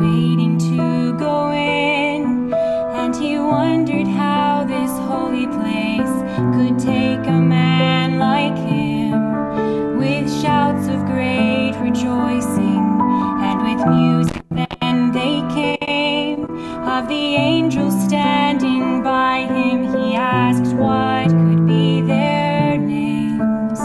waiting to go in, and he wondered how this holy place could take a man like him, with shouts of great rejoicing and with music. Then they came, of the angels standing by him, he asked what could be their names.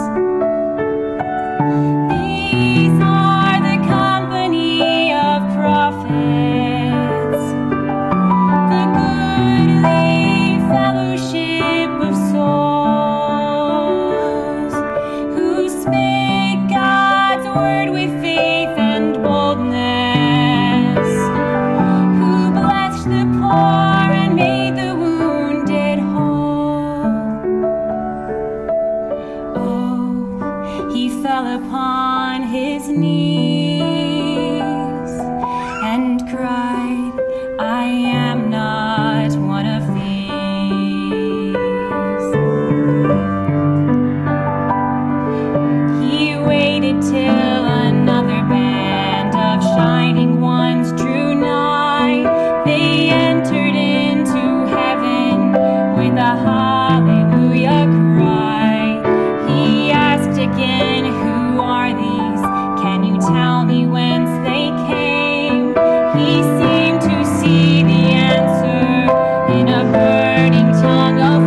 These are the company of prophets, the goodly fellowship of souls, who spake God's word with faith and boldness, who blessed the poor and made the wounded whole. Oh, he fell upon his knees and cried, I am not one of these. He waited till another band of shining ones drew nigh. They entered into heaven with a hallelujah cry. He asked again, who are these? Can you tell me whence they came? He seemed to see the answer in a burning tongue of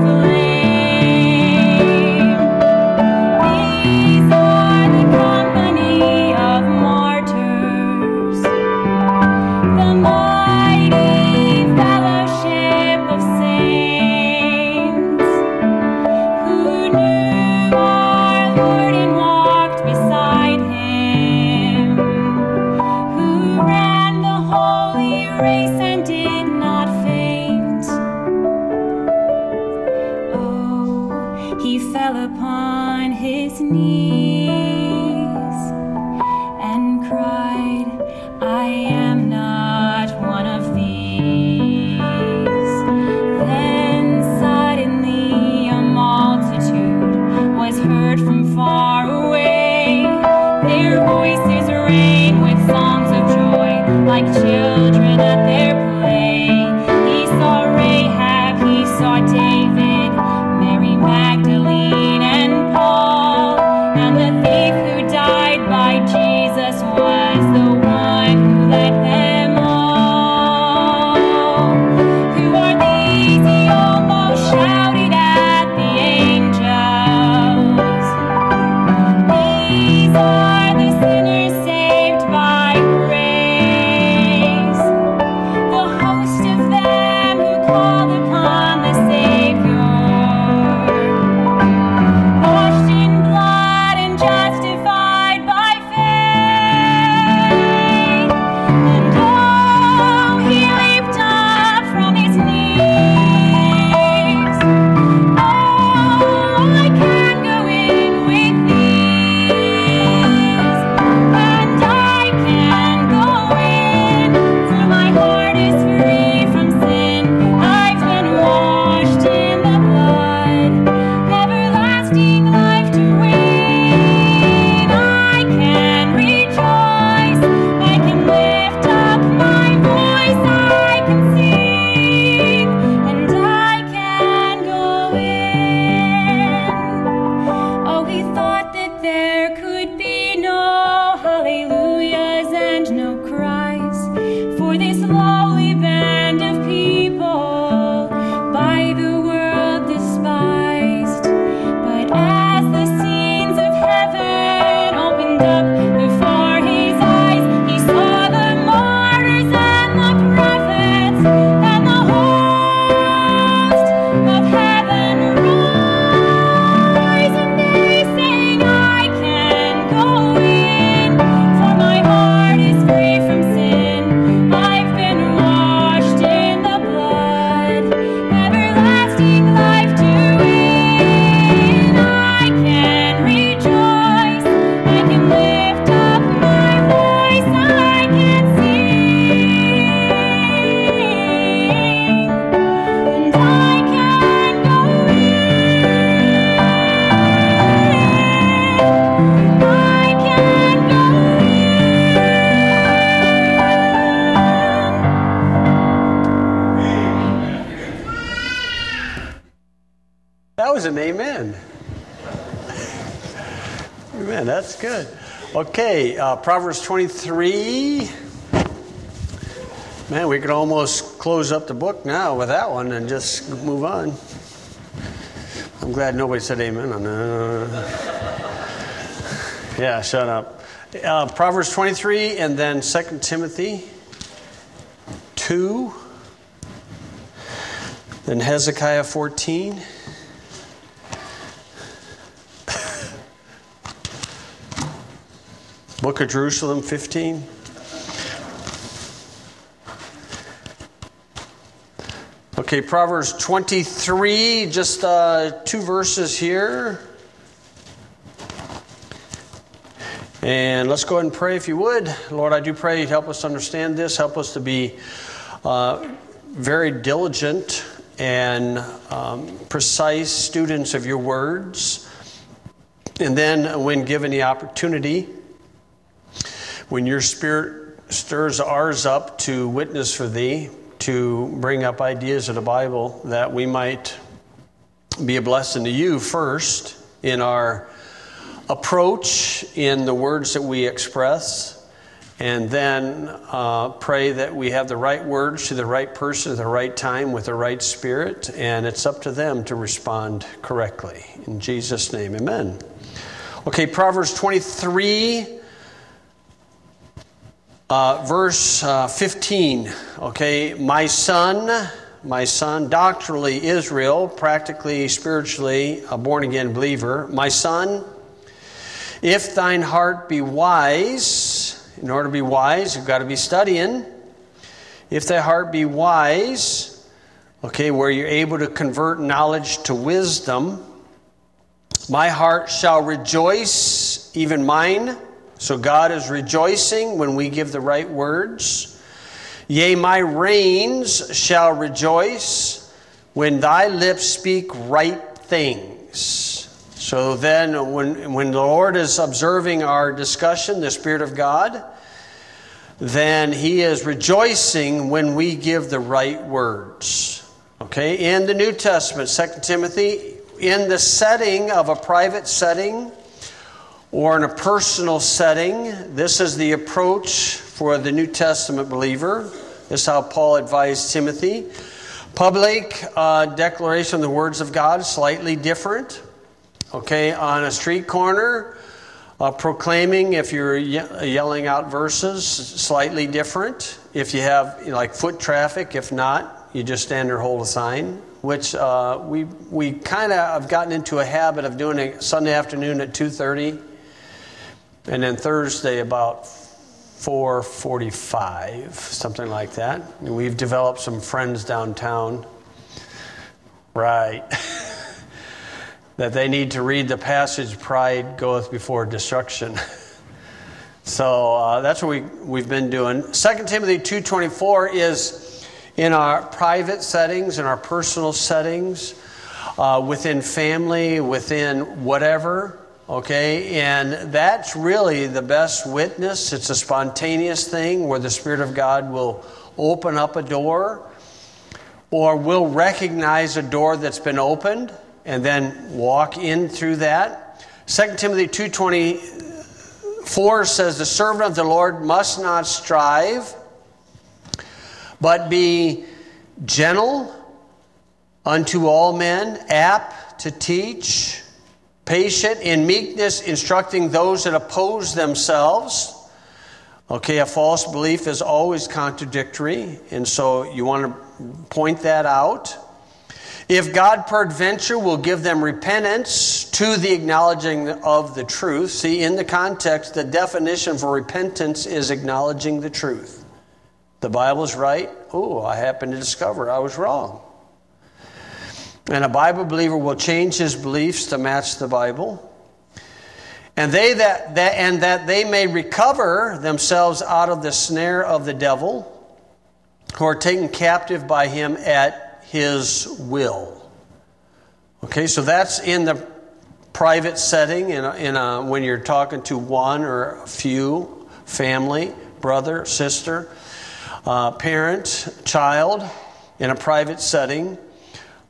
flame. These are the company of martyrs, the mighty fellowship of saints, who knew our Lord and walked beside him, who ran the holy race and did not faint. Oh, he fell upon his knees and cried, I am not one of these. Then suddenly a multitude was heard from far away. Their voices rang with songs of joy, like children at their play. He saw Rahab, he saw David, Mary Magdalene and Paul, and the thief who died by Jesus was the one who led them all. Who are these? He almost shouted at the angels. These are the sinners saved by grace, the was an amen. Amen, that's good. Okay, Proverbs 23. Man, we could almost close up the book now with that one and just move on. I'm glad nobody said amen on that. Yeah, shut up. Proverbs 23 and then 2 Timothy 2. Then Hezekiah 14. Book of Jerusalem 15. Okay, Proverbs 23, just 2 verses here. And let's go ahead and pray if you would. Lord, I do pray you'd help us understand this. Help us to be very diligent and precise students of your words. And then when given the opportunity, when your Spirit stirs ours up to witness for thee, to bring up ideas of the Bible, that we might be a blessing to you first in our approach, in the words that we express, and then pray that we have the right words to the right person at the right time with the right spirit, and it's up to them to respond correctly. In Jesus' name, amen. Okay, Proverbs 23, verse 15. Okay, my son, doctrinally Israel, practically, spiritually, a born-again believer. My son, if thine heart be wise, in order to be wise, you've got to be studying. If thy heart be wise, okay, where you're able to convert knowledge to wisdom, my heart shall rejoice, even mine. So God is rejoicing when we give the right words. Yea, my reins shall rejoice when thy lips speak right things. So then when the Lord is observing our discussion, the Spirit of God, then He is rejoicing when we give the right words. Okay, in the New Testament, 2 Timothy, in the setting of a private setting, or in a personal setting, this is the approach for the New Testament believer. This is how Paul advised Timothy. Public declaration of the words of God, slightly different. Okay, on a street corner, proclaiming, if you're yelling out verses, slightly different. If you have like foot traffic, if not, you just stand there, hold a sign. Which we kind of have gotten into a habit of doing it Sunday afternoon at 2:30. And then Thursday about 4:45, something like that. And we've developed some friends downtown, right, that they need to read the passage, pride goeth before destruction. So that's what we've been doing. 2 Timothy 2:24 is in our private settings, in our personal settings, within family, within whatever. Okay, and that's really the best witness. It's a spontaneous thing where the Spirit of God will open up a door, or will recognize a door that's been opened and then walk in through that. 2 Timothy 2:24 says, the servant of the Lord must not strive, but be gentle unto all men, apt to teach, patient, in meekness, instructing those that oppose themselves. Okay, a false belief is always contradictory, and so you want to point that out. If God peradventure will give them repentance to the acknowledging of the truth. See, in the context, the definition for repentance is acknowledging the truth. The Bible's right. Oh, I happened to discover I was wrong. And a Bible believer will change his beliefs to match the Bible. And that they may recover themselves out of the snare of the devil, who are taken captive by him at his will. Okay, so that's in the private setting, when you're talking to one or a few, family, brother, sister, parent, child, in a private setting.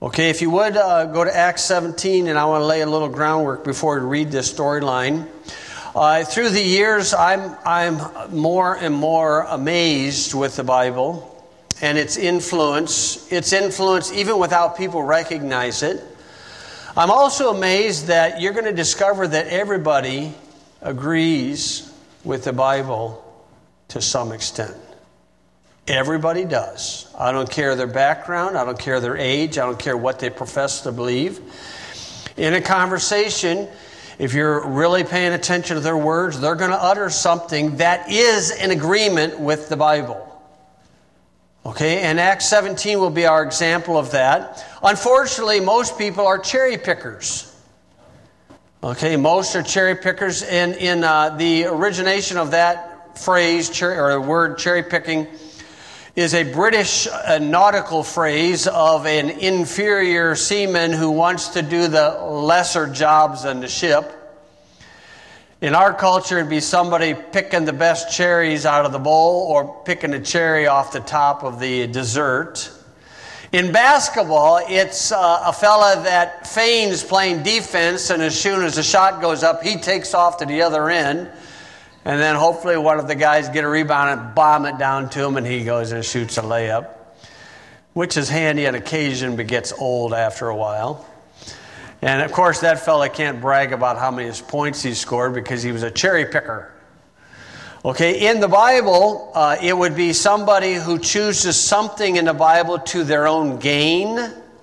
Okay, if you would go to Acts 17, and I want to lay a little groundwork before we read this storyline. Through the years, I'm more and more amazed with the Bible and its influence. Its influence even without people recognize it. I'm also amazed that you're going to discover that everybody agrees with the Bible to some extent. Everybody does. I don't care their background. I don't care their age. I don't care what they profess to believe. In a conversation, if you're really paying attention to their words, they're going to utter something that is in agreement with the Bible. Okay, and Acts 17 will be our example of that. Unfortunately, most people are cherry pickers. Okay, most are cherry pickers. And in the origination of that phrase, or the word cherry picking, is a British nautical phrase of an inferior seaman who wants to do the lesser jobs on the ship. In our culture, it'd be somebody picking the best cherries out of the bowl or picking a cherry off the top of the dessert. In basketball, it's a fella that feigns playing defense, and as soon as the shot goes up, he takes off to the other end. And then hopefully one of the guys get a rebound and bomb it down to him, and he goes and shoots a layup, which is handy on occasion but gets old after a while. And of course, that fella can't brag about how many points he scored because he was a cherry picker. Okay, in the Bible, it would be somebody who chooses something in the Bible to their own gain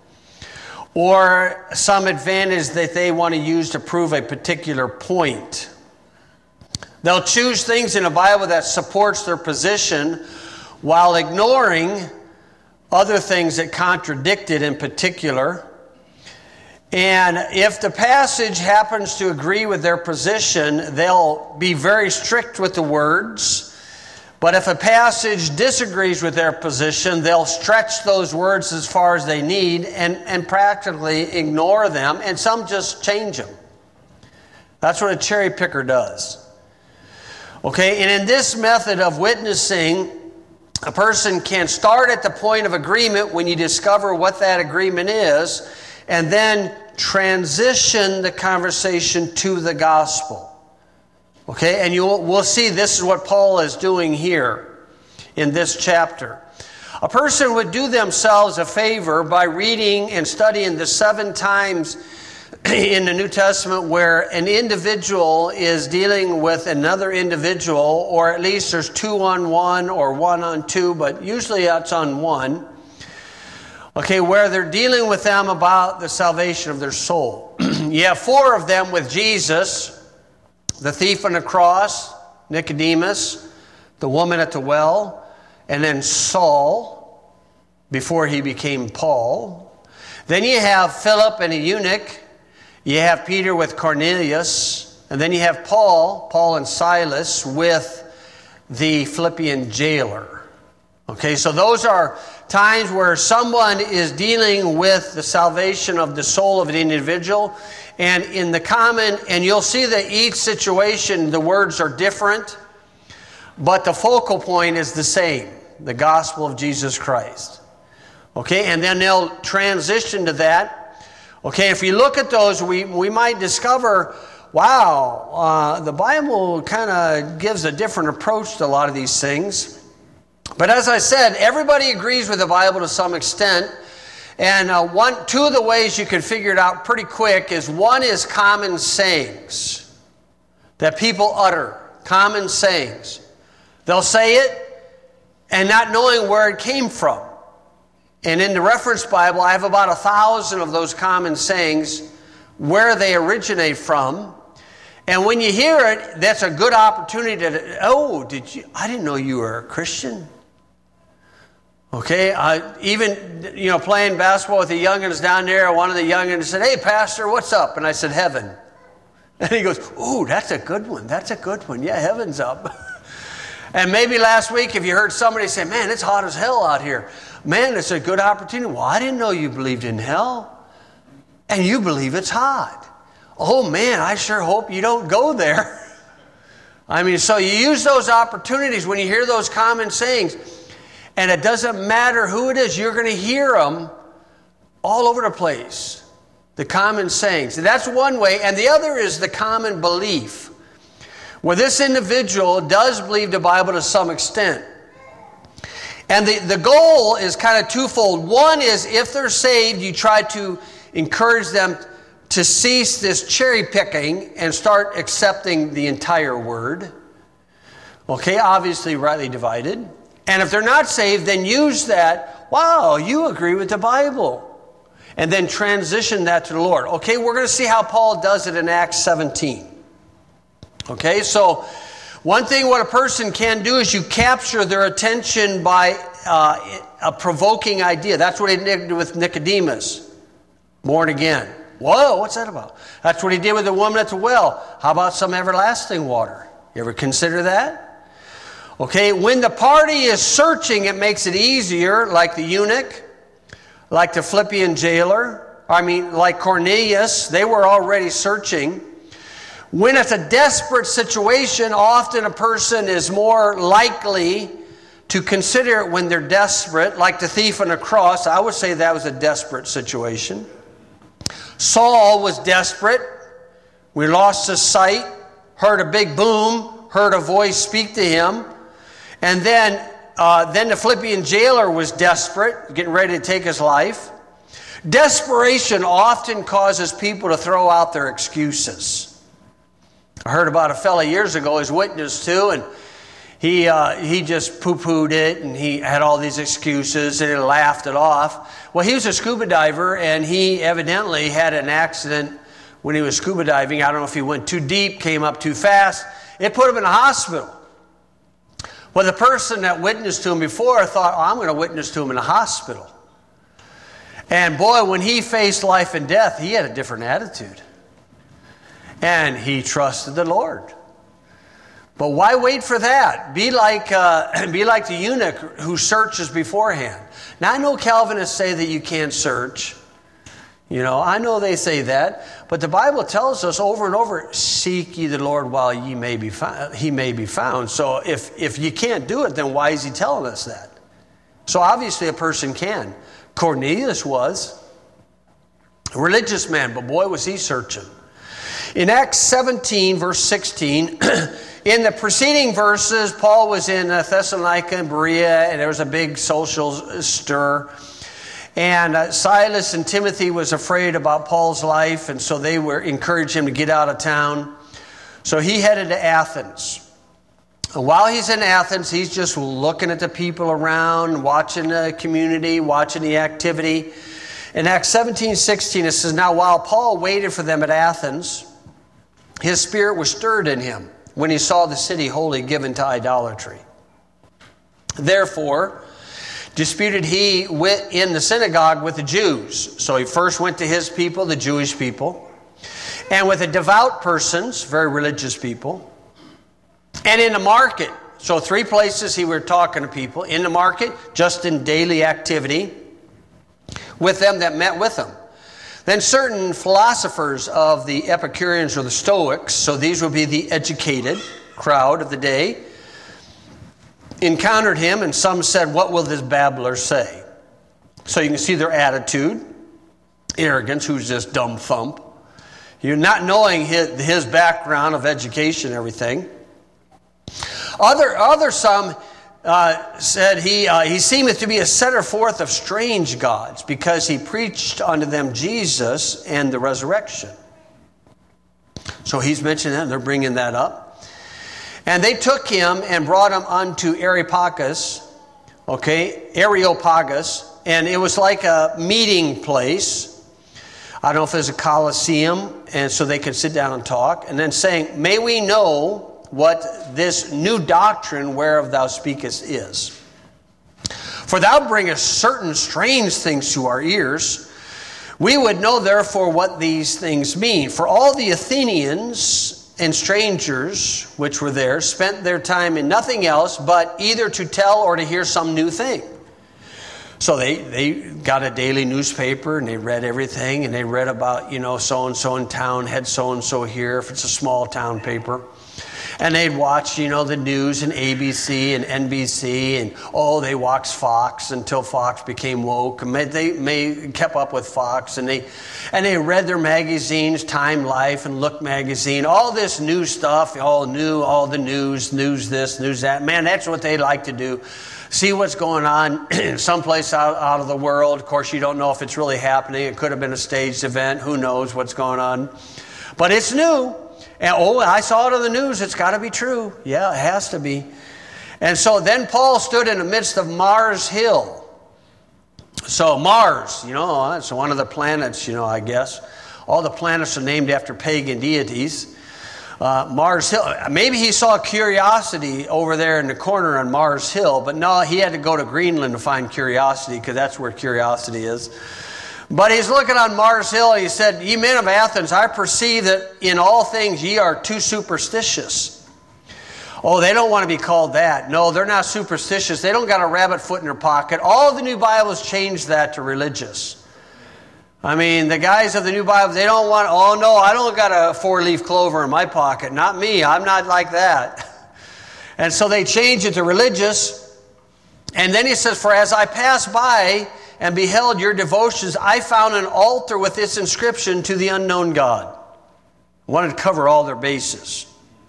or some advantage that they want to use to prove a particular point. They'll choose things in the Bible that supports their position while ignoring other things that contradict it in particular. And if the passage happens to agree with their position, they'll be very strict with the words. But if a passage disagrees with their position, they'll stretch those words as far as they need and practically ignore them, and some just change them. That's what a cherry picker does. Okay, and in this method of witnessing, a person can start at the point of agreement when you discover what that agreement is, and then transition the conversation to the gospel. Okay, and we'll see this is what Paul is doing here in this chapter. A person would do themselves a favor by reading and studying the 7 times in the New Testament where an individual is dealing with another individual, or at least there's 2 on 1 or 1 on 2, but usually that's on 1. Okay, where they're dealing with them about the salvation of their soul. You have 4 of them with Jesus: the thief on the cross, Nicodemus, the woman at the well, and then Saul, before he became Paul. Then you have Philip and a eunuch. You have Peter with Cornelius. And then you have Paul and Silas with the Philippian jailer. Okay, so those are times where someone is dealing with the salvation of the soul of an individual. And in the common, and you'll see that each situation, the words are different, but the focal point is the same: the gospel of Jesus Christ. Okay, and then they'll transition to that. Okay, if we look at those, we might discover, wow, the Bible kind of gives a different approach to a lot of these things. But as I said, everybody agrees with the Bible to some extent. And 2 of the ways you can figure it out pretty quick is, one is common sayings that people utter. Common sayings. They'll say it and not knowing where it came from. And in the reference Bible, I have about 1,000 of those common sayings, where they originate from. And when you hear it, that's a good opportunity to, I didn't know you were a Christian. Okay, even, playing basketball with the youngins down there, one of the youngins said, "Hey, Pastor, what's up?" And I said, "Heaven." And he goes, "Ooh, that's a good one. That's a good one. Yeah, heaven's up." And maybe last week, if you heard somebody say, "Man, it's hot as hell out here. Man, it's a good opportunity." "Well, I didn't know you believed in hell. And you believe it's hot. Oh, man, I sure hope you don't go there." I mean, so you use those opportunities when you hear those common sayings. And it doesn't matter who it is, you're going to hear them all over the place. The common sayings. And that's one way. And the other is the common belief, where this individual does believe the Bible to some extent. And the goal is kind of twofold. One is, if they're saved, you try to encourage them to cease this cherry picking and start accepting the entire word. Okay, obviously rightly divided. And if they're not saved, then use that, wow, you agree with the Bible. And then transition that to the Lord. Okay, we're going to see how Paul does it in Acts 17. Okay, so one thing what a person can do is you capture their attention by a provoking idea. That's what he did with Nicodemus, born again. Whoa, what's that about? That's what he did with the woman at the well. How about some everlasting water? You ever consider that? Okay, when the party is searching, it makes it easier, like the eunuch, like the Philippian jailer, like Cornelius. They were already searching. When it's a desperate situation, often a person is more likely to consider it when they're desperate, like the thief on the cross. I would say that was a desperate situation. Saul was desperate. We lost his sight, heard a big boom, heard a voice speak to him. And then the Philippian jailer was desperate, getting ready to take his life. Desperation often causes people to throw out their excuses. I heard about a fella years ago he was witnessed to, and he just poo-pooed it, and he had all these excuses, and he laughed it off. Well, he was a scuba diver, and he evidently had an accident when he was scuba diving. I don't know if he went too deep, came up too fast. It put him in a hospital. Well, the person that witnessed to him before thought, I'm going to witness to him in a hospital. And boy, when he faced life and death, he had a different attitude. And he trusted the Lord. But why wait for that? Be like the eunuch who searches beforehand. Now, I know Calvinists say that you can't search. I know they say that. But the Bible tells us over and over, seek ye the Lord while he may be found. So if you can't do it, then why is he telling us that? So obviously a person can. Cornelius was a religious man, but boy, was he searching. In Acts 17, verse 16, in the preceding verses, Paul was in Thessalonica and Berea, and there was a big social stir. And Silas and Timothy was afraid about Paul's life, and so they encouraged him to get out of town. So he headed to Athens. And while he's in Athens, he's just looking at the people around, watching the community, watching the activity. In Acts 17:16, it says, now while Paul waited for them at Athens, his spirit was stirred in him when he saw the city wholly given to idolatry. Therefore, disputed he in the synagogue with the Jews. So he first went to his people, the Jewish people, and with the devout persons, very religious people, and in the market. So 3 places he were talking to people. In the market, just in daily activity, with them that met with him. Then certain philosophers of the Epicureans or the Stoics, so these would be the educated crowd of the day, encountered him, and some said, what will this babbler say? So you can see their attitude. Arrogance, who's just dumb thump. You're not knowing his background of education and everything. Some said he seemeth to be a setter forth of strange gods, because he preached unto them Jesus and the resurrection. So he's mentioning that, and they're bringing that up. And they took him and brought him unto Areopagus, and it was like a meeting place. I don't know if there's a coliseum, and so they could sit down and talk. And then saying, may we know what this new doctrine whereof thou speakest is. For thou bringest certain strange things to our ears. We would know therefore what these things mean. For all the Athenians and strangers which were there spent their time in nothing else but either to tell or to hear some new thing. So they got a daily newspaper, and they read everything, and they read about, so-and-so in town had so-and-so here, if it's a small town paper. And they'd watch, the news and ABC and NBC, and they watched Fox until Fox became woke. And they kept up with Fox, and they read their magazines, Time Life and Look magazine, all this new stuff, all the news this, news that. Man, that's what they like to do. See what's going on someplace out of the world. Of course, you don't know if it's really happening. It could have been a staged event. Who knows what's going on? But it's new. And I saw it on the news. It's got to be true. Yeah, it has to be. And so then Paul stood in the midst of Mars Hill. So Mars, it's one of the planets, I guess. All the planets are named after pagan deities. Mars Hill. Maybe he saw Curiosity over there in the corner on Mars Hill, but no, he had to go to Greenland to find Curiosity, because that's where Curiosity is. But he's looking on Mars Hill, and he said, "Ye men of Athens, I perceive that in all things ye are too superstitious." Oh, they don't want to be called that. No, they're not superstitious. They don't got a rabbit foot in their pocket. All the New Bibles changed that to religious. I mean, the guys of the New Bible, they don't want, I don't got a 4-leaf clover in my pocket. Not me. I'm not like that. And so they changed it to religious. And then he says, "For as I passed by and beheld your devotions, I found an altar with this inscription, to the unknown God." I wanted to cover all their bases.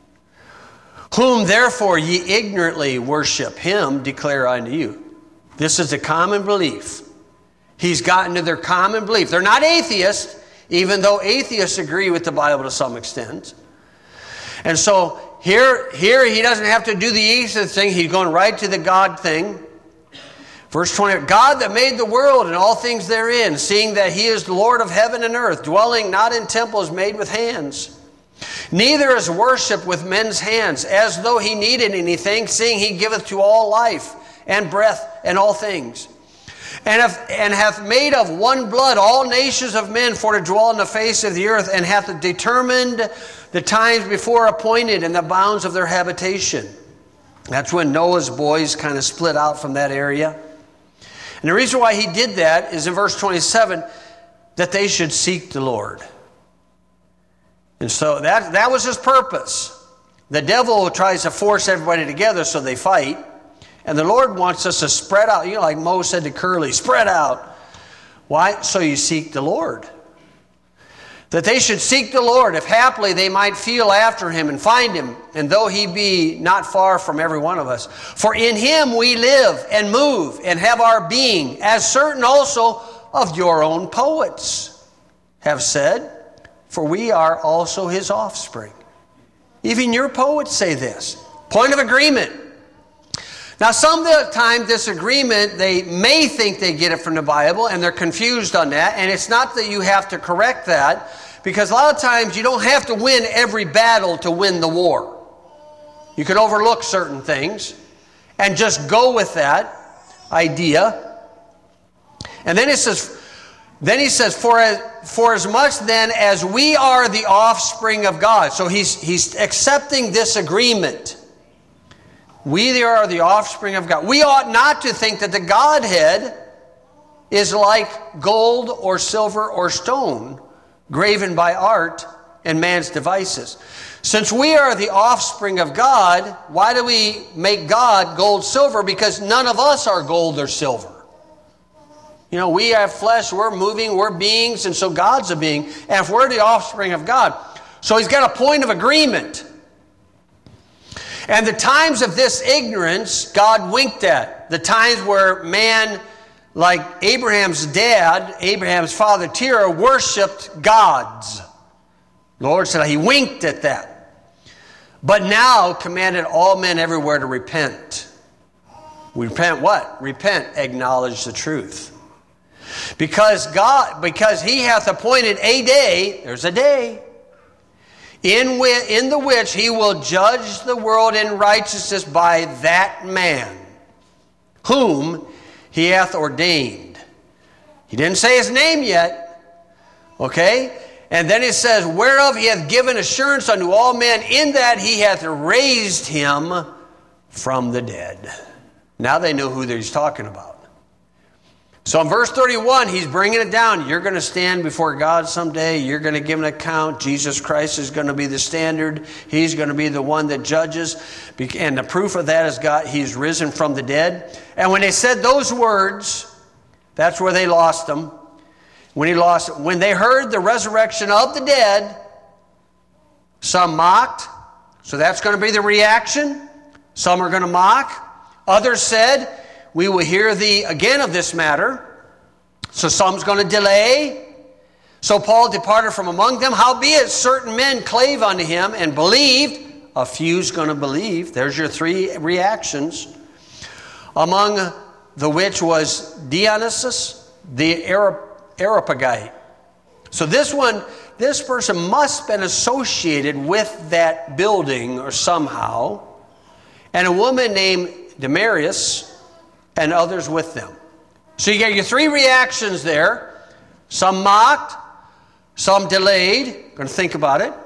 "Whom therefore ye ignorantly worship, him declare I unto you." This is a common belief. He's gotten to their common belief. They're not atheists, even though atheists agree with the Bible to some extent. And so here he doesn't have to do the atheist thing. He's going right to the God thing. Verse 20, "God that made the world and all things therein, seeing that he is the Lord of heaven and earth, dwelling not in temples made with hands. Neither is worship with men's hands, as though he needed anything, seeing he giveth to all life and breath and all things. And hath made of one blood all nations of men for to dwell on the face of the earth, and hath determined the times before appointed and the bounds of their habitation." That's when Noah's boys kind of split out from that area. And the reason why he did that is in verse 27, that they should seek the Lord. And so that was his purpose. The devil tries to force everybody together so they fight. And the Lord wants us to spread out. Like Mo said to Curly, spread out. Why? So you seek the Lord. That they should seek the Lord, if haply they might feel after him and find him, and though he be not far from every one of us. For in him we live and move and have our being, as certain also of your own poets have said, for we are also his offspring. Even your poets say this. Point of agreement. Now, sometimes this agreement, they may think they get it from the Bible, and they're confused on that. And it's not that you have to correct that, because a lot of times you don't have to win every battle to win the war. You can overlook certain things and just go with that idea. And then he says, for as much then as we are the offspring of God. So he's accepting this agreement. We are the offspring of God. We ought not to think that the Godhead is like gold or silver or stone graven by art and man's devices. Since we are the offspring of God, why do we make God gold, silver? Because none of us are gold or silver. We have flesh, we're moving, we're beings, and so God's a being. And if we're the offspring of God, so he's got a point of agreement. And the times of this ignorance, God winked at. The times where man, like Abraham's dad, Abraham's father Terah, worshipped gods. The Lord said he winked at that. But now commanded all men everywhere to repent. Repent what? Repent, acknowledge the truth. Because he hath appointed a day, there's a day, in the which he will judge the world in righteousness by that man, whom he hath ordained. He didn't say his name yet. Okay? And then it says, whereof he hath given assurance unto all men, in that he hath raised him from the dead. Now they know who he's talking about. So in verse 31, he's bringing it down. You're going to stand before God someday. You're going to give an account. Jesus Christ is going to be the standard. He's going to be the one that judges. And the proof of that is God. He's risen from the dead. And when they said those words, that's where they lost him. When they heard the resurrection of the dead, some mocked. So that's going to be the reaction. Some are going to mock. Others said, we will hear thee again of this matter. So some's going to delay. So Paul departed from among them. Howbeit certain men clave unto him and believed. A few's going to believe. There's your three reactions. Among the which was Dionysius the Areopagite. So this person must have been associated with that building or somehow. And a woman named Damaris and others with them. So you get your three reactions there. Some mocked, some delayed, going to think about it,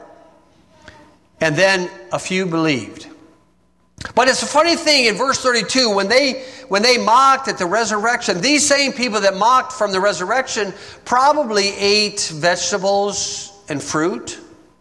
and then a few believed. But it's a funny thing in verse 32, when they mocked at the resurrection, these same people that mocked from the resurrection probably ate vegetables and fruit.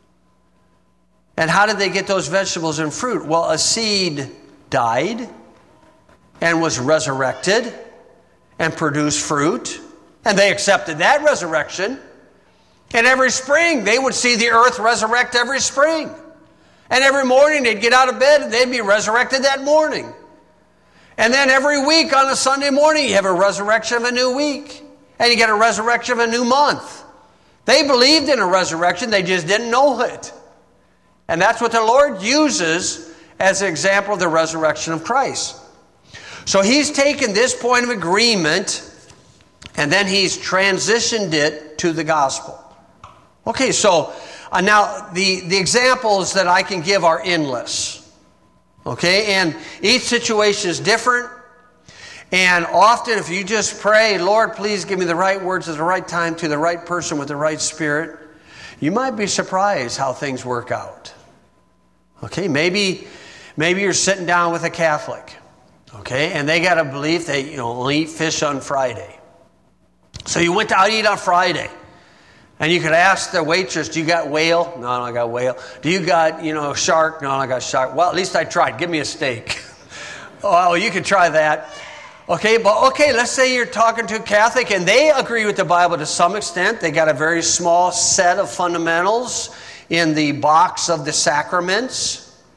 And how did they get those vegetables and fruit? Well, a seed died and was resurrected and produced fruit. And they accepted that resurrection. And every spring, they would see the earth resurrect every spring. And every morning, they'd get out of bed and they'd be resurrected that morning. And then every week on a Sunday morning, you have a resurrection of a new week. And you get a resurrection of a new month. They believed in a resurrection, they just didn't know it. And that's what the Lord uses as an example of the resurrection of Christ. So he's taken this point of agreement and then he's transitioned it to the gospel. Okay, so now the examples that I can give are endless. Okay, and each situation is different. And often if you just pray, Lord, please give me the right words at the right time to the right person with the right spirit, you might be surprised how things work out. Okay, maybe you're sitting down with a Catholic. Okay, and they got a belief they only eat fish on Friday. So you went out to eat on Friday. And you could ask the waitress, do you got whale? No, I got whale. Do you got, shark? No, I got shark. Well, at least I tried. Give me a steak. Oh, you could try that. Okay, let's say you're talking to a Catholic and they agree with the Bible to some extent. They got a very small set of fundamentals in the box of the sacraments.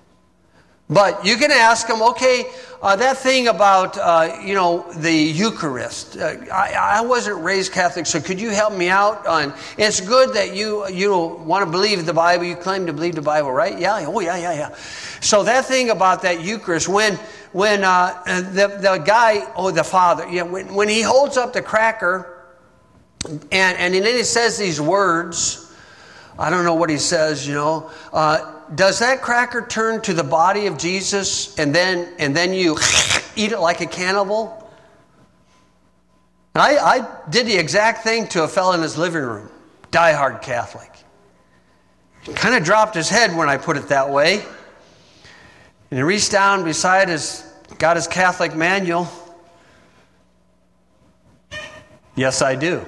But you can ask them, okay, that thing about, the Eucharist. I wasn't raised Catholic, so could you help me out? It's good that you want to believe the Bible. You claim to believe the Bible, right? Yeah. Oh, yeah. So that thing about that Eucharist, when the guy, the father, when he holds up the cracker, and then he says these words, I don't know what he says, does that cracker turn to the body of Jesus and then you eat it like a cannibal? And I did the exact thing to a fellow in his living room, diehard Catholic. He kind of dropped his head when I put it that way. And he reached down beside got his Catholic manual. Yes, I do.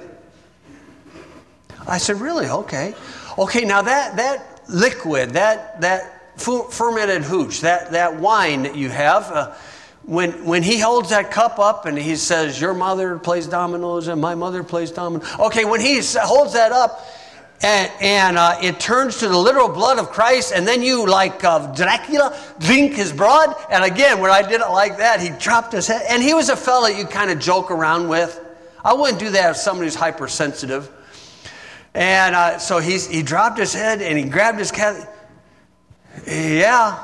I said, really? Okay. Okay, now that liquid, that fermented hooch, that wine that you have, when he holds that cup up and he says, your mother plays dominoes and my mother plays dominoes. Okay, when he holds that up and it turns to the literal blood of Christ, and then you, like Dracula, drink his blood. And again, when I did it like that, he dropped his head. And he was a fella you kind of joke around with. I wouldn't do that if somebody who's hypersensitive. And so he dropped his head and he grabbed his cat. Yeah.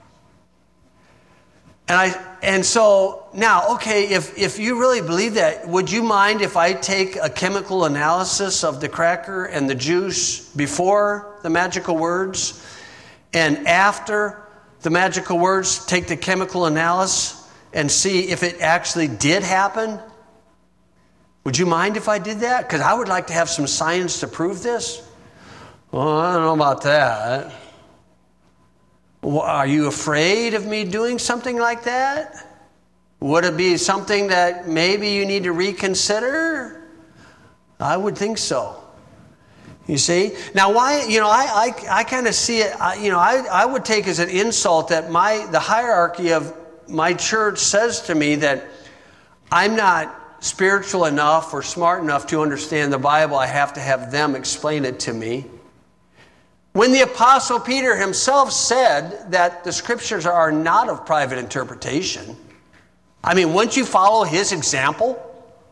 And so now, okay, if you really believe that, would you mind if I take a chemical analysis of the cracker and the juice before the magical words, and after the magical words, take the chemical analysis and see if it actually did happen? Would you mind if I did that? Because I would like to have some science to prove this. Well, I don't know about that. Well, are you afraid of me doing something like that? Would it be something that maybe you need to reconsider? I would think so. You see? Now, why, I kind of see it, I would take as an insult that the hierarchy of my church says to me that I'm not spiritual enough or smart enough to understand the Bible. I have to have them explain it to me. When the Apostle Peter himself said that the Scriptures are not of private interpretation, I mean, wouldn't you follow his example?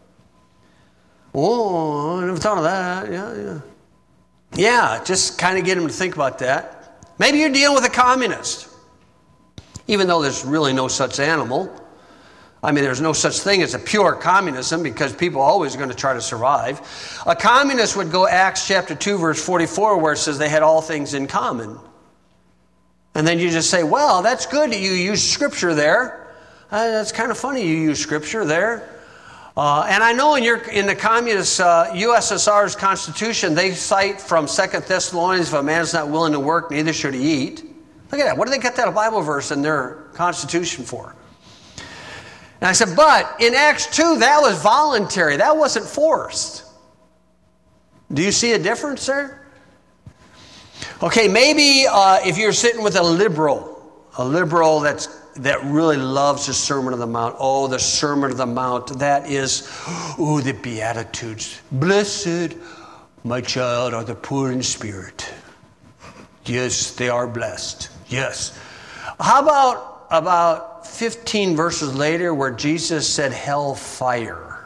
Oh, I never thought of that. Yeah, just kind of get him to think about that. Maybe you're dealing with a communist, even though there's really no such animal. I mean, there's no such thing as a pure communism because people are always going to try to survive. A communist would go Acts chapter 2, verse 44, where it says they had all things in common. And then you just say, well, that's good that you use Scripture there. That's kind of funny you use Scripture there. And I know in the communist USSR's constitution, they cite from 2 Thessalonians, if a man is not willing to work, neither should he eat. Look at that. What do they get that Bible verse in their constitution for? And I said, but in Acts 2, that was voluntary. That wasn't forced. Do you see a difference there? Okay, maybe if you're sitting with a liberal that really loves the Sermon on the Mount. Oh, the Sermon on the Mount. That is, the Beatitudes. Blessed, my child, are the poor in spirit. Yes, they are blessed. Yes. How about 15 verses later where Jesus said hellfire?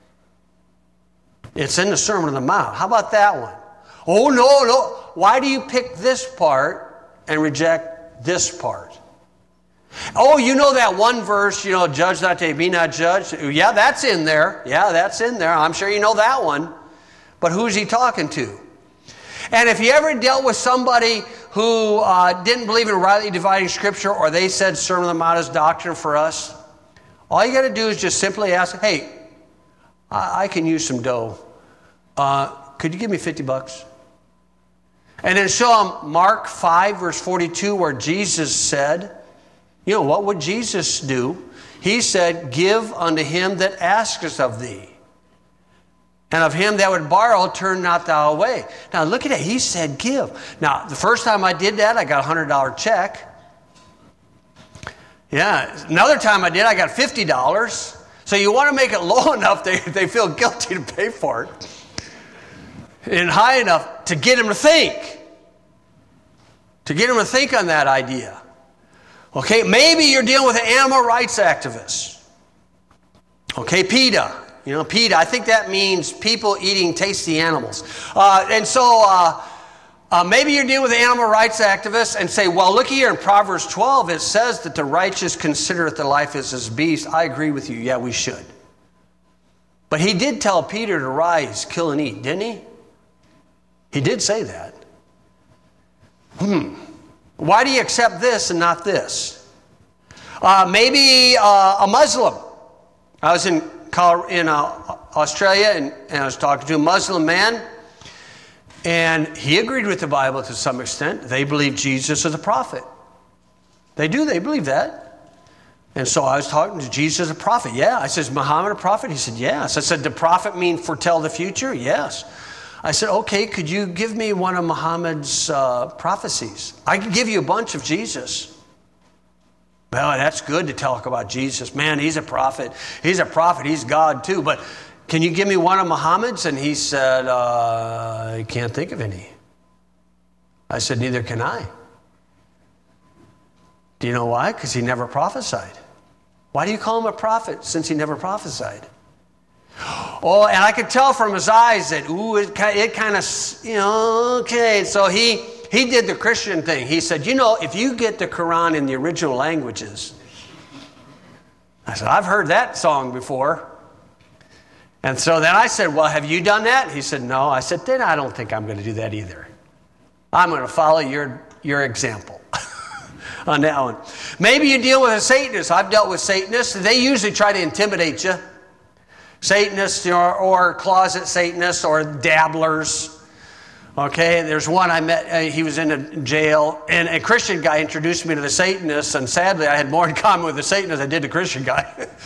It's in the Sermon on the Mount. How about that one? Oh, no. Why do you pick this part and reject this part? Oh, you know that one verse, judge not to be not judged. Yeah, that's in there. I'm sure you know that one. But who's he talking to? And if you ever dealt with somebody who didn't believe in rightly dividing Scripture, or they said Sermon on the Mount is doctrine for us, all you got to do is just simply ask, hey, I can use some dough. Could you give me $50? And then show them Mark 5, verse 42, where Jesus said, what would Jesus do? He said, give unto him that asketh of thee. And of him that would borrow, turn not thou away. Now look at it. He said, give. Now, the first time I did that, I got a $100 check. Yeah. Another time I did, I got $50. So you want to make it low enough they feel guilty to pay for it. And high enough to get them to think. To get them to think on that idea. Okay, maybe you're dealing with an animal rights activist. Okay, PETA. PETA, I think that means people eating tasty animals. And so maybe you're dealing with an animal rights activist and say, well, look here in Proverbs 12, it says that the righteous considereth their life as his beast. I agree with you. Yeah, we should. But he did tell Peter to rise, kill, and eat, didn't he? He did say that. Why do you accept this and not this? Maybe a Muslim. I was in Australia and I was talking to a Muslim man, and he agreed with the Bible to some extent. They believe Jesus is a prophet. They do. They believe that. And so I was talking to Jesus as a prophet. Yeah. I said, is Muhammad a prophet? He said, yes. I said, did prophet mean foretell the future? Yes. I said, okay, could you give me one of Muhammad's prophecies? I can give you a bunch of Jesus. Well, that's good to talk about Jesus. Man, he's a prophet. He's a prophet. He's God too. But can you give me one of Muhammad's? And he said, I can't think of any. I said, neither can I. Do you know why? Because he never prophesied. Why do you call him a prophet since he never prophesied? Oh, and I could tell from his eyes that, it kind of, okay. So he did the Christian thing. He said, if you get the Quran in the original languages. I said, I've heard that song before. And so then I said, well, have you done that? He said, no. I said, then I don't think I'm going to do that either. I'm going to follow your example on that one. Maybe you deal with a Satanist. I've dealt with Satanists. They usually try to intimidate you. Satanists or closet Satanists or dabblers. Okay, there's one I met, he was in a jail, and a Christian guy introduced me to the Satanists, and sadly I had more in common with the Satanist than I did the Christian guy.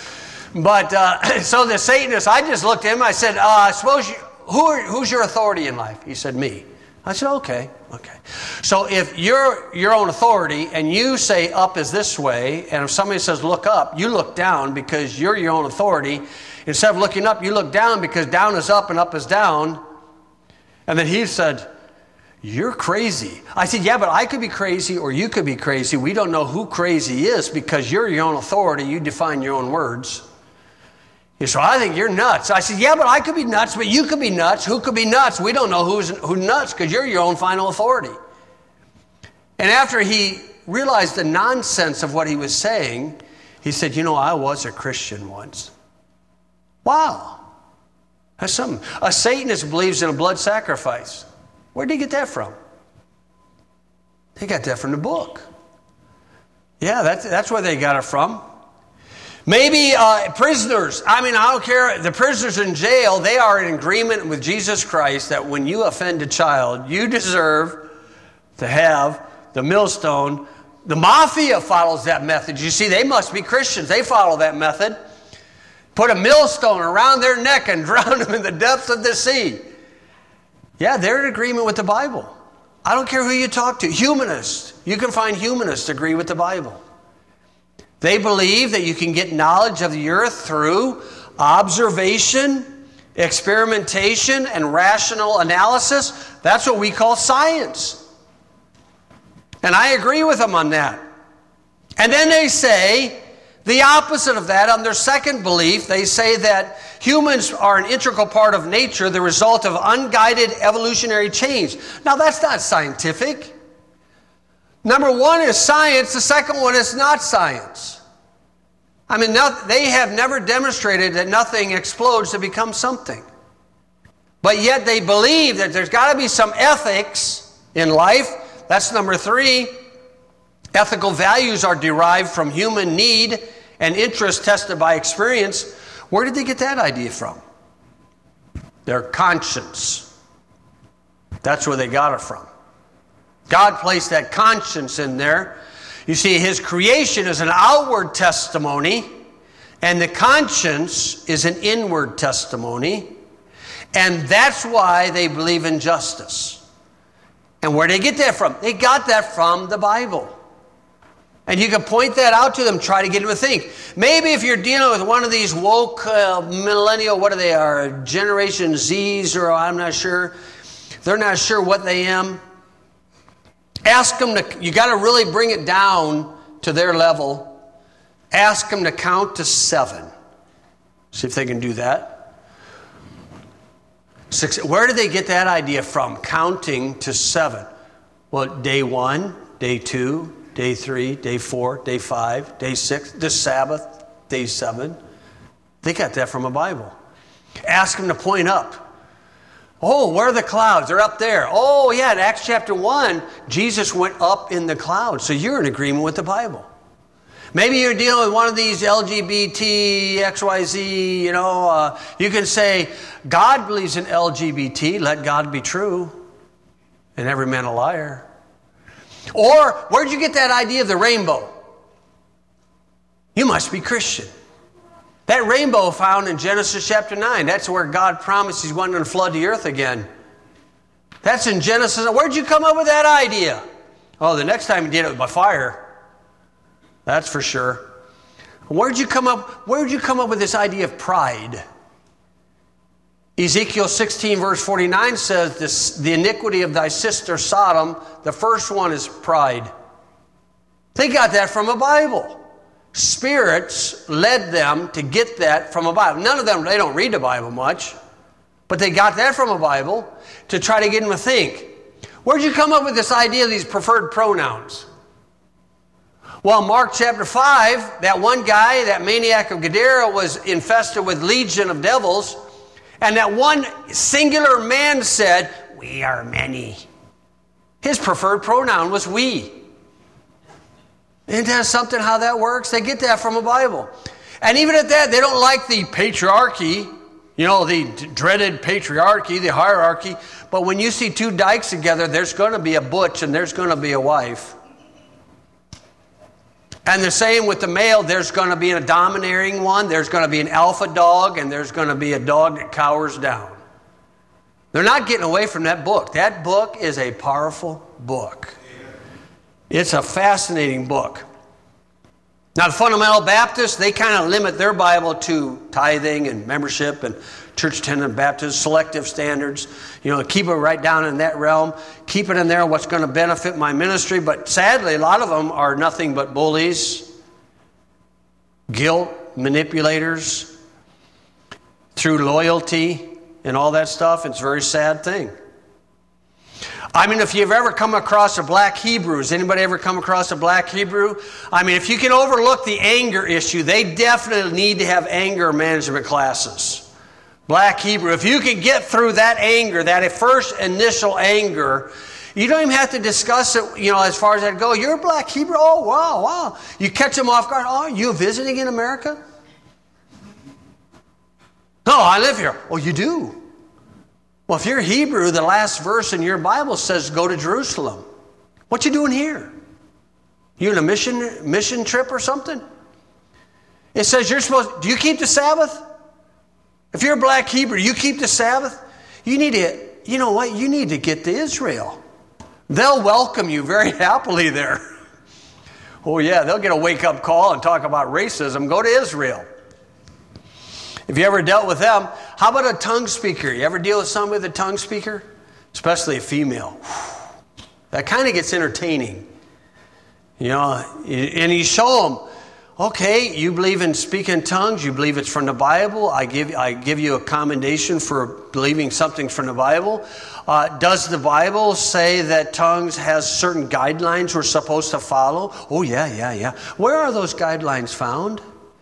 But so the Satanist, I just looked at him. I said, who's your authority in life? He said, me. I said, okay. So if you're your own authority and you say up is this way, and if somebody says look up, you look down because you're your own authority. Instead of looking up, you look down because down is up and up is down. And then he said, you're crazy. I said, yeah, but I could be crazy or you could be crazy. We don't know who crazy is because you're your own authority. You define your own words. So I think you're nuts. I said, yeah, but I could be nuts, but you could be nuts. Who could be nuts? We don't know who's nuts because you're your own final authority. And after he realized the nonsense of what he was saying, he said, I was a Christian once. Wow. That's something. A Satanist believes in a blood sacrifice. Where did he get that from? They got that from the book. Yeah, that's where they got it from. Maybe prisoners. I don't care. The prisoners in jail, they are in agreement with Jesus Christ that when you offend a child, you deserve to have the millstone. The mafia follows that method. You see, they must be Christians. They follow that method. Put a millstone around their neck and drown them in the depths of the sea. Yeah, they're in agreement with the Bible. I don't care who you talk to. Humanists. You can find humanists agree with the Bible. They believe that you can get knowledge of the earth through observation, experimentation, and rational analysis. That's what we call science. And I agree with them on that. And then they say the opposite of that. On their second belief, they say that humans are an integral part of nature, the result of unguided evolutionary change. Now, that's not scientific. Number one is science. The second one is not science. They have never demonstrated that nothing explodes to become something. But yet they believe that there's got to be some ethics in life. That's number three. Ethical values are derived from human need and interest tested by experience. Where did they get that idea from? Their conscience. That's where they got it from. God placed that conscience in there. You see, his creation is an outward testimony, and the conscience is an inward testimony. And that's why they believe in justice. And where did they get that from? They got that from the Bible. And you can point that out to them, try to get them to think. Maybe if you're dealing with one of these woke millennial, what are Generation Zs, or I'm not sure. They're not sure what they am. Ask them you got to really bring it down to their level. Ask them to count to 7. See if they can do that. 6. Where did they get that idea from? Counting to 7. Well, day 1, day 2, day 3, day 4, day 5, day 6, the Sabbath, day 7. They got that from a Bible. Ask them to point up. Oh, where are the clouds? They're up there. Oh, yeah, in Acts chapter 1, Jesus went up in the clouds. So you're in agreement with the Bible. Maybe you're dealing with one of these LGBT, XYZ, you can say, God believes in LGBT. Let God be true. And every man a liar. Or, where'd you get that idea of the rainbow? You must be Christian. That rainbow found in Genesis chapter 9, that's where God promised he's wanting to flood the earth again. That's in Genesis. Where'd you come up with that idea? Oh, the next time you did it by fire. That's for sure. Where'd you come up with this idea of pride? Ezekiel 16 verse 49 says, the iniquity of thy sister Sodom, the first one is pride. They got that from a Bible. Spirits led them to get that from a Bible. None of them, they don't read the Bible much, but they got that from a Bible to try to get them to think. Where'd you come up with this idea of these preferred pronouns? Well, Mark chapter 5, that one guy, that maniac of Gadara, was infested with legion of devils, and that one singular man said, we are many. His preferred pronoun was we. Isn't that something how that works? They get that from a Bible. And even at that, they don't like the patriarchy, the dreaded patriarchy, the hierarchy. But when you see two dykes together, there's going to be a butch and there's going to be a wife. And the same with the male. There's going to be a domineering one. There's going to be an alpha dog. And there's going to be a dog that cowers down. They're not getting away from that book. That book is a powerful book. It's a fascinating book. Now, the fundamental Baptists, they kind of limit their Bible to tithing and membership and church attendance, Baptist, selective standards. Keep it right down in that realm. Keep it in there, what's going to benefit my ministry. But sadly, a lot of them are nothing but bullies, guilt, manipulators, through loyalty and all that stuff. It's a very sad thing. I mean, if you've ever come across a black Hebrew, has anybody ever come across a black Hebrew? I mean, if you can overlook the anger issue, they definitely need to have anger management classes. Black Hebrew, if you can get through that anger, that first initial anger, you don't even have to discuss it, as far as that goes. You're a black Hebrew? Oh, wow. You catch them off guard. Oh, are you visiting in America? No, I live here. Oh, you do? Well, if you're Hebrew, the last verse in your Bible says go to Jerusalem. What you doing here? You in a mission trip or something? It says you're supposed, do you keep the Sabbath? If you're a black Hebrew, you keep the Sabbath? You need to get to Israel. They'll welcome you very happily there. Oh yeah, they'll get a wake-up call and talk about racism. Go to Israel. If you ever dealt with them, how about a tongue speaker? You ever deal with somebody with a tongue speaker? Especially a female. That kind of gets entertaining. And you show them, okay, you believe in speaking in tongues. You believe it's from the Bible. I give you a commendation for believing something from the Bible. Does the Bible say that tongues has certain guidelines we're supposed to follow? Oh, yeah. Where are those guidelines found?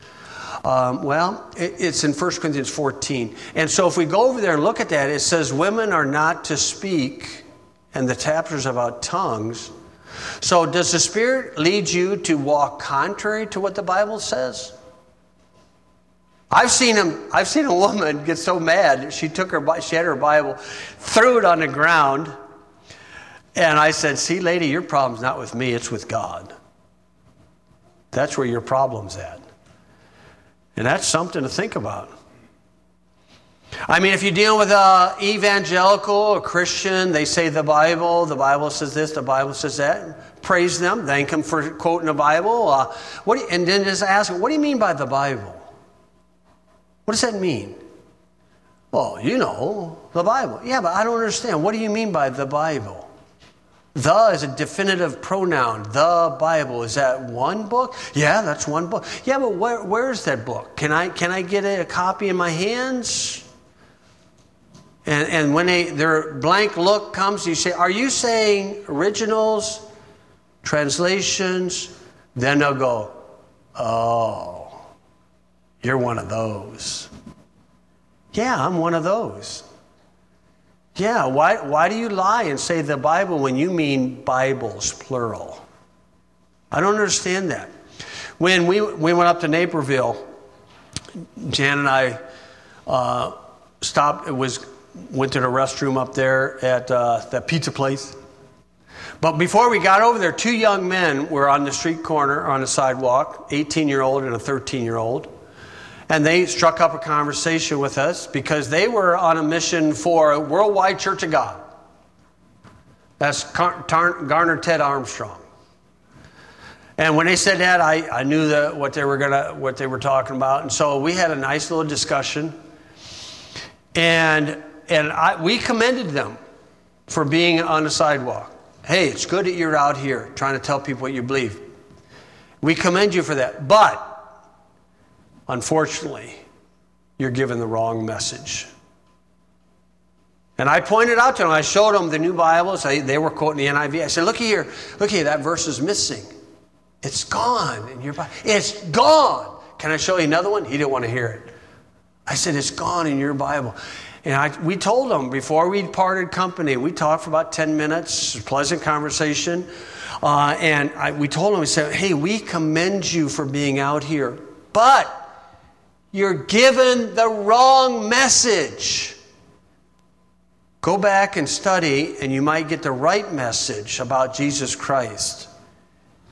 It's in 1 Corinthians 14. And so if we go over there and look at that, it says women are not to speak, and the chapter's about tongues. So does the Spirit lead you to walk contrary to what the Bible says? I've seen a woman get so mad, she had her Bible, threw it on the ground, and I said, see, lady, your problem's not with me, it's with God. That's where your problem's at. And that's something to think about. I mean, if you're dealing with an evangelical or Christian, they say the Bible says this, the Bible says that. Praise them, thank them for quoting the Bible. And then just ask them, what do you mean by the Bible? What does that mean? Well, the Bible. Yeah, but I don't understand. What do you mean by the Bible? The is a definitive pronoun. The Bible. Is that one book? Yeah, that's one book. Yeah, but where is that book? Can I get a copy in my hands? And when their blank look comes, you say, are you saying originals, translations? Then they'll go, oh, you're one of those. Yeah, I'm one of those. Yeah, why do you lie and say the Bible when you mean Bibles, plural? I don't understand that. When we went up to Naperville, Jan and I went to the restroom up there at the pizza place. But before we got over there, two young men were on the street corner, on the sidewalk, 18-year-old and a 13-year-old. And they struck up a conversation with us because they were on a mission for a worldwide Church of God. That's Garner Ted Armstrong. And when they said that, I knew what they were talking about. And so we had a nice little discussion. And we commended them for being on the sidewalk. Hey, it's good that you're out here trying to tell people what you believe. We commend you for that. But unfortunately, you're giving the wrong message. And I pointed out to them, I showed them the new Bibles. They were quoting the NIV. I said, look here, that verse is missing. It's gone in your Bible. It's gone. Can I show you another one? He didn't want to hear it. I said, it's gone in your Bible. And we told them before we parted company, we talked for about 10 minutes, pleasant conversation. We told them, we said, hey, we commend you for being out here, but you're given the wrong message. Go back and study, and you might get the right message about Jesus Christ.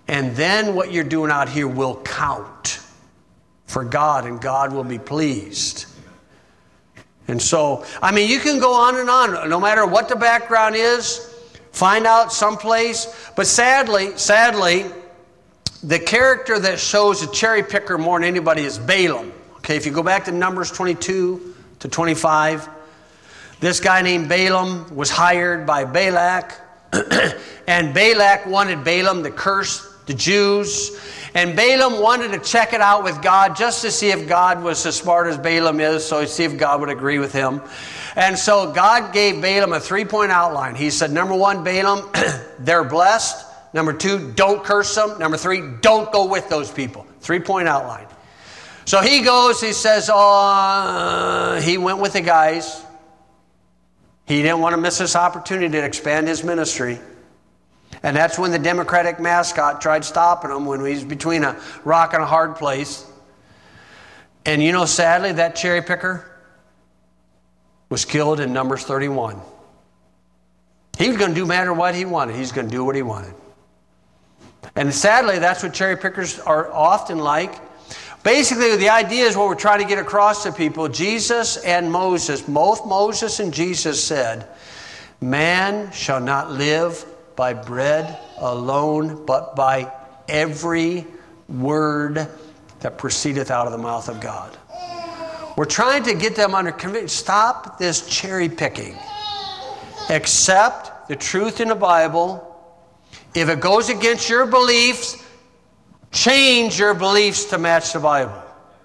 And then what you're doing out here will count for God, and God will be pleased. And so, I mean, you can go on and on, no matter what the background is, find out someplace. But sadly, the character that shows a cherry picker more than anybody is Balaam. Okay, if you go back to Numbers 22 to 25, this guy named Balaam was hired by Balak, and Balak wanted Balaam to curse the Jews. And Balaam wanted to check it out with God just to see if God was as smart as Balaam is, so to see if God would agree with him. And so God gave Balaam a 3-point outline. He said, number 1, Balaam, they're blessed. Number 2, don't curse them. Number 3, don't go with those people. 3-point outline. So he goes, he says, he went with the guys. He didn't want to miss this opportunity to expand his ministry. And that's when the Democratic mascot tried stopping him when he was between a rock and a hard place. And you know, sadly, that cherry picker was killed in Numbers 31. He was going to do no matter what he wanted. He's going to do what he wanted. And sadly, that's what cherry pickers are often like. Basically, the idea is what we're trying to get across to people. Jesus and Moses, both Moses and Jesus said, man shall not live by bread alone, but by every word that proceedeth out of the mouth of God. We're trying to get them under conviction. Stop this cherry picking. Accept the truth in the Bible. If it goes against your beliefs, change your beliefs to match the Bible.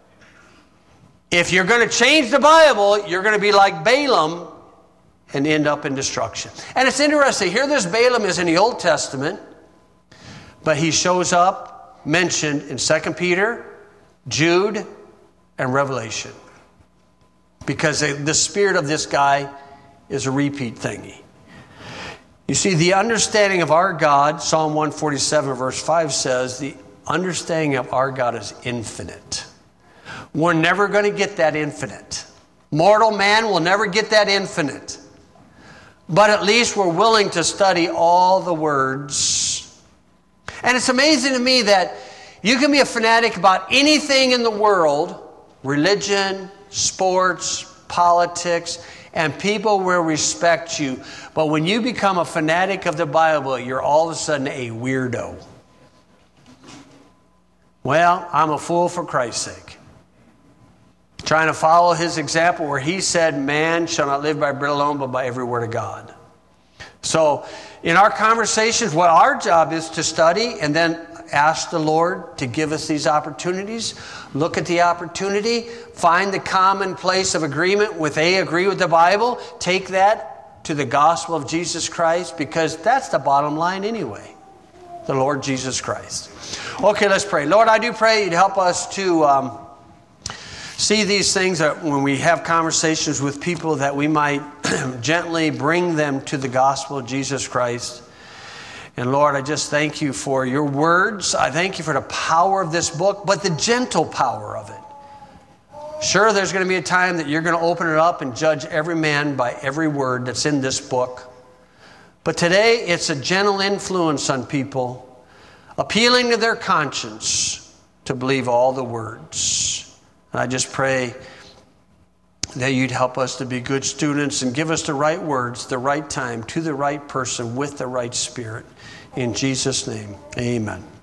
If you're going to change the Bible, you're going to be like Balaam and end up in destruction. And it's interesting. Here this Balaam is in the Old Testament, but he shows up mentioned in 2 Peter, Jude, and Revelation. Because the spirit of this guy is a repeat thingy. You see, the understanding of our God, Psalm 147 verse 5 says, the understanding of our God is infinite. We're never going to get that infinite. Mortal man will never get that infinite. But at least we're willing to study all the words. And it's amazing to me that you can be a fanatic about anything in the world, religion, sports, politics, and people will respect you. But when you become a fanatic of the Bible, you're all of a sudden a weirdo. Well, I'm a fool for Christ's sake. Trying to follow his example where he said, man shall not live by bread alone, but by every word of God. So in our conversations, what our job is to study and then ask the Lord to give us these opportunities. Look at the opportunity. Find the common place of agreement with agree with the Bible. Take that to the gospel of Jesus Christ, because that's the bottom line anyway. The Lord Jesus Christ. Okay, let's pray. Lord, I do pray you'd help us to see these things that when we have conversations with people that we might gently bring them to the gospel of Jesus Christ. And Lord, I just thank you for your words. I thank you for the power of this book, but the gentle power of it. Sure, there's going to be a time that you're going to open it up and judge every man by every word that's in this book. But today, it's a gentle influence on people, appealing to their conscience to believe all the words. And I just pray that you'd help us to be good students and give us the right words, the right time, to the right person, with the right spirit. In Jesus' name, amen.